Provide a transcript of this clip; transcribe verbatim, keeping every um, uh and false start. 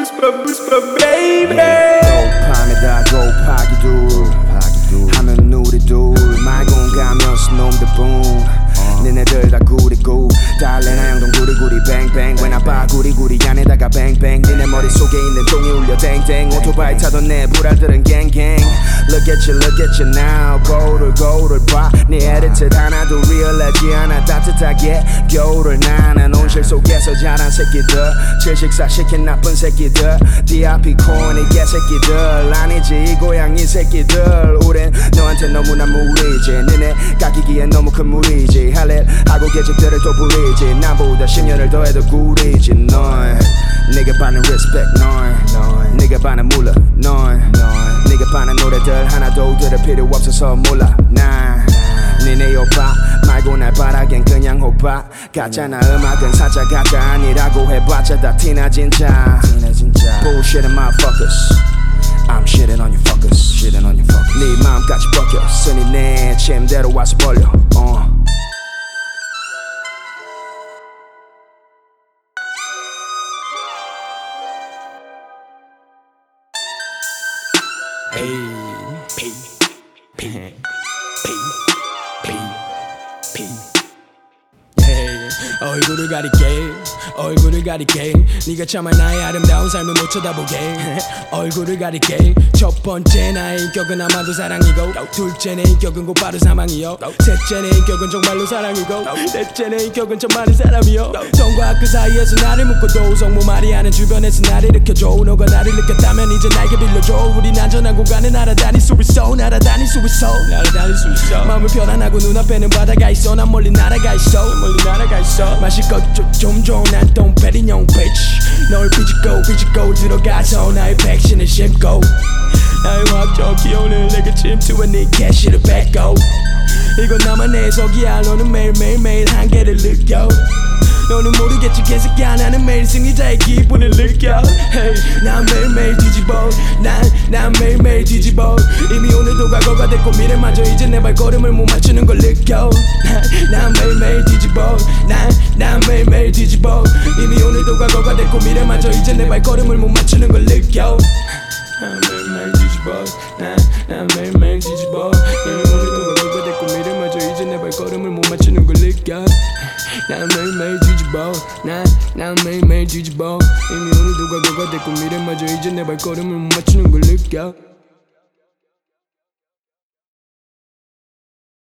whisper whisper baby 밤에다 곱하기 둘 하면 우리 둘 말고 가면서 놈들 붐 니네들 다 구리구 달래나 양동 구리구리 뱅뱅 왜 나 봐 구리구리 안에다가 뱅뱅 니네 머릿속에 있는 종이 울려 땡땡 오토바이 타던 내 불알들은 갱갱 Look at you look at you now 거울을 거울을 봐네 에디트 하나도 리얼하지 않아 따뜻하게 겨울을 나는 온실 속에서 자란 새끼들 질식사 시킨 나쁜 새끼들 네 앞이 코니 개새끼들 아니지 이 고양이 새끼들 우린 너한테 너무나 무리지 니네 깎이기엔 너무 큰 무리지 할 일 하고 계집들을 또 부리지 나보다 십 년을 더해도 구리지 넌 네가 받는 respect 넌 네가 받는 몰라 넌 네가 받는 노래들 하나도 들을 필요 없어서 몰라 난 니네 오빠 말고 날 바라겐 그냥 오빠 가짜나 음악은 사자 가짜 아니라고 해봤자 다 티나 진짜 Bullshit and motherfuckers I'm shitting on you fuckers shitting on you fuckers 네 마음까지 벗겨 쓰니 내 침대로 와서 벌려 uh. Hey, P, P, P, P, P. Hey, 얼굴을 가리게, 얼굴을 가리게. 네가 참아 나의 아름다운 삶을 못 쳐다보게. 얼굴을 가리게. 첫 번째 나의 인격은 아마도 사랑이고, 둘째 내 인격은 곧바로 사망이요. 셋째 내 인격은 정말로 사랑이고, 넷째 내 인격은 좀 많은 사람이요. 성과 그 사이에서 나를 묶어도 성모 말이 하는 주변에서 나를 일으켜줘. 너가 나를 느꼈다면 이제 나에게 빌려줘. 우린 안전한 공간에 날아다닐 수 있어. 날아다닐 수 있어. 날아다닐 수 있어. 마음을 편안하고 눈앞에는 바다가 있어. 난 멀리 날아가 있어. 멀리 날아가 있어. 마실 것 좀 줘. 난 똥배린 형 bitch. 널 삐지고 삐지고 들어가서 나의 백신을 심고 나의 화학적 기운을 내게 침투해 네 캐시를 뱉고 이건 나만의 해석이야. 너는 매일매일 매일 한계를 느껴. 너는 모르겠지 개새끼야. 나는 매일 승리자의 기분을 느껴. Hey, 난 매일매일 뒤집어. 난, 난 매일매일 뒤집어. 이미 오늘도 과거가 됐고 미래마저 이제 내 발걸음을 못 맞추는 걸 느껴. 난 매일매일 뒤집어. 난, 난 매일매일 뒤집어. 이미 오늘도 과거가 됐고 미래마저 이제 내 발걸음을 못 맞추는 걸 느껴. 난 매일매일 뒤집어. 난, 난 매일매일 뒤집어. 이미 오늘도 과거가 됐고 미래마저 이제 내 발걸음을 못 맞추는 걸 느껴. 난 매일매일 뒤집어. 난, 난 매일매일 뒤집어. 이미 오늘도 과거가 됐고 미래마저 이제 내 발걸음을 못 맞추는 걸 느껴.